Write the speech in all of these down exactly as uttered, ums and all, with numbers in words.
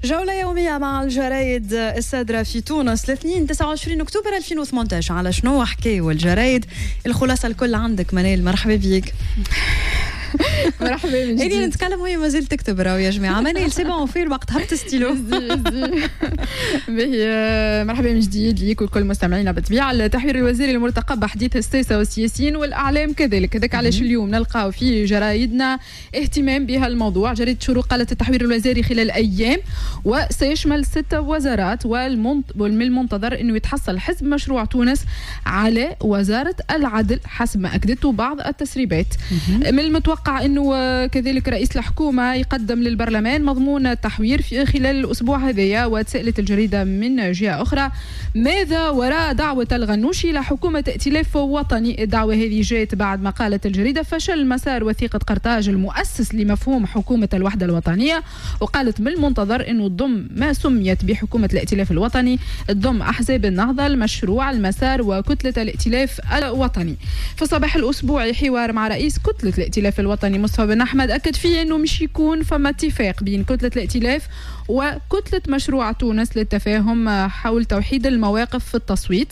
جولة يومية مع الجرايد الصادرة في تونس الاثنين تسعة وعشرين أكتوبر ألفين وثمانية عشر. على شنو حكاية الجرايد؟ الخلاصة الكل عندك منال، مرحبا بيك. مرحبا من جديد. هذه نتكلم وهي ما زلت تكتب راهو يا جماعة. منال سي بون في الوقت هبط ستيلو. باهي مرحبا من جديد ليك وكل مستمعينا. بالطبيعة التحوير الوزيري المرتقب بحديث الساسة والسياسيين والأعلام كذلك. هذاك علاش اليوم نلقاو في جرايدنا اهتمام بها الموضوع. جريدة شروق قالت التحوير الوزاري خلال أيام وسيشمل ست وزارات، ومن المنتظر أنه يتحصل حزب مشروع تونس على وزارة العدل حسب ما أكدته بعض التسريبات. من المتوقع أنه كذلك رئيس الحكومة يقدم للبرلمان مضمون التحوير في خلال الأسبوع هذايا. وتسألت الجريدة من جهة أخرى ماذا وراء دعوة الغنوشي لحكومة ائتلاف وطني. الدعوة هذه جاءت بعد ما قالت الجريدة فشل مسار وثيقة قرطاج المؤسس لمفهوم حكومة الوحدة الوطنية، وقالت من المنتظر أنه تضم ما سميت بحكومة الائتلاف الوطني، تضم أحزاب النهضة، المشروع، المسار وكتلة الائتلاف الوطني. في صباح الأسبوع حوار مع رئيس كتلة الائتلاف الوطني مصطفى بن أحمد أكد فيه أنه مش يكون فما اتفاق بين كتلة الائتلاف وكتلة مشروع تونس للتفاهم حول توحيد المواقف في التصويت.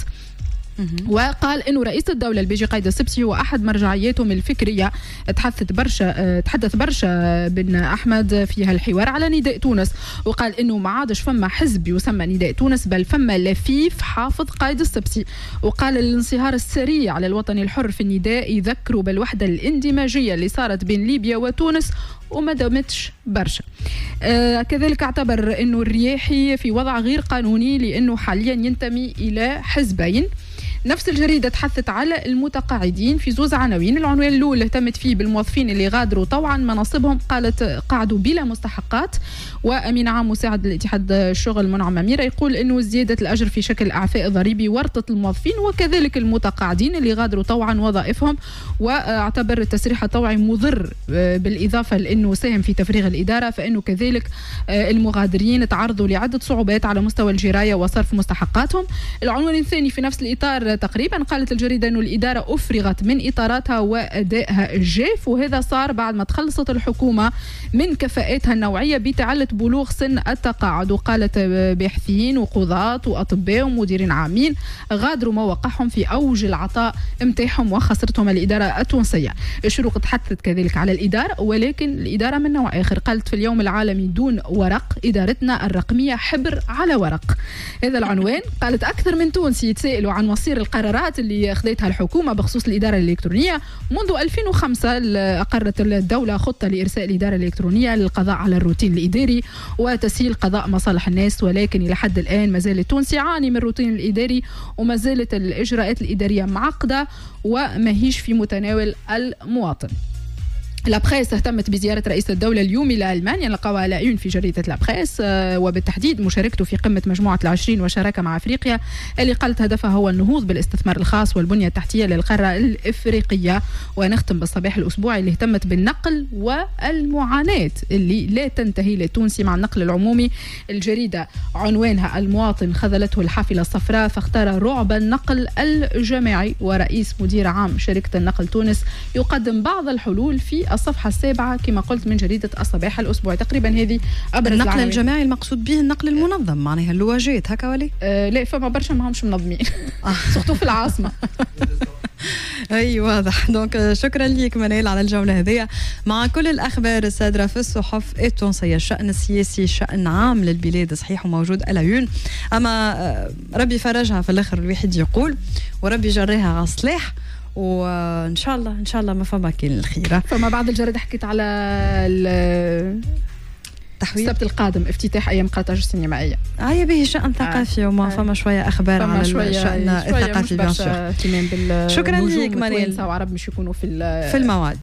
وقال انه رئيس الدوله البيجي قايد السبسي هو احد مرجعياتهم الفكريه. تحدث برشا تحدث برشا بن احمد في هالحوار على نداء تونس، وقال انه ما عادش فما حزب يسمى نداء تونس بل فما لفيف حافظ قايد السبسي. وقال الانصهار السريع على الوطني الحر في النداء يذكروا بالوحده الاندماجيه اللي صارت بين ليبيا وتونس وما دامتش برشا. آه كذلك اعتبر انه الرياحي في وضع غير قانوني لانه حاليا ينتمي الى حزبين. نفس الجريدة تحثت على المتقاعدين في زوز عناوين. العنوان الأول اهتمت فيه بالموظفين اللي غادروا طوعا مناصبهم، قالت قعدوا بلا مستحقات. وأمين عام مساعد الاتحاد الشغل منعم أميرة يقول أنه زيادة الأجر في شكل إعفاء ضريبي ورطت الموظفين وكذلك المتقاعدين اللي غادروا طوعا وظائفهم. واعتبر التسريح الطوعي مضر بالإضافة لأنه ساهم في تفريغ الإدارة، فإنه كذلك المغادرين تعرضوا لعدة صعوبات على مستوى الجراية وصرف مستحقاتهم. العنوان الثاني في نفس الإطار تقريبا قالت الجريدة أنه الإدارة أفرغت من إطاراتها وأدائها الجاف، وهذا صار بعد ما تخلصت الحكومة من كفاءاتها النوعية بتعلة بلوغ سن التقاعد. وقالت باحثين وقضاة وأطباء ومديرين عامين غادروا مواقعهم في أوج العطاء متاعهم وخسرتهم الإدارة التونسية. الشروق تحدثت كذلك على الإدارة، ولكن الإدارة من نوع آخر. قالت في اليوم العالمي دون ورق إدارتنا الرقمية حبر على ورق. هذا العنوان. قالت أكثر من تونسي يتسائلوا عن مصير القرارات اللي أخذتها الحكومة بخصوص الإدارة الإلكترونية. منذ ألفين وخمسة أقرت الدولة خطة لإرساء الإدارة الإلكترونية للقضاء على الروتين الإداري وتسهيل قضاء مصالح الناس، ولكن إلى حد الآن ما زال التونسي يعاني من الروتين الإداري وما زالت الإجراءات الإدارية معقدة وما هيش في متناول المواطن. لابخيس اهتمت بزيارة رئيس الدولة اليوم إلى ألمانيا، نلقاوها على عيون في جريدة لابخيس، وبالتحديد مشاركته في قمة مجموعة العشرين وشراكة مع أفريقيا اللي قالت هدفها هو النهوض بالاستثمار الخاص والبنية التحتية للقارة الإفريقية. ونختم بالصباح الأسبوعي اللي اهتمت بالنقل والمعاناة اللي لا تنتهي للتونسي مع النقل العمومي. الجريدة عنوانها المواطن خذلته الحافلة الصفراء فاختار رعب النقل الجماعي، ورئيس مدير عام شركة النقل تونس يقدم بعض الحلول في الصفحة السابعة كما قلت من جريدة الصباح الأسبوع. تقريبا هذه أبرز النقل العناوين. الجماعي المقصود به النقل المنظم، معناها اللواجات هكا ولي؟ آه لا فما برشا ما همش منظمين سقطوا في العاصمة. اي واضح. دونك شكرا ليك منال على الجولة هذه مع كل الأخبار الصادرة في الصحف التونسية. الشأن السياسي شأن عام للبلاد صحيح وموجود على عيون، أما ربي فرجها في الآخر الواحد يقول، وربي جريها على الصلاح، وان شاء الله ان شاء الله ما فما كاين الخيره. فما بعض الجرائد حكيت على التحويل السبت القادم افتتاح ايام قرطاج السينمائيه. هيا به شأن ثقافي وما فما شويه اخبار فما على شوية الشأن الثقافي. بيان سور. اهتمام بال شكرا لك منال. وعرب مش يكونوا في في المواد.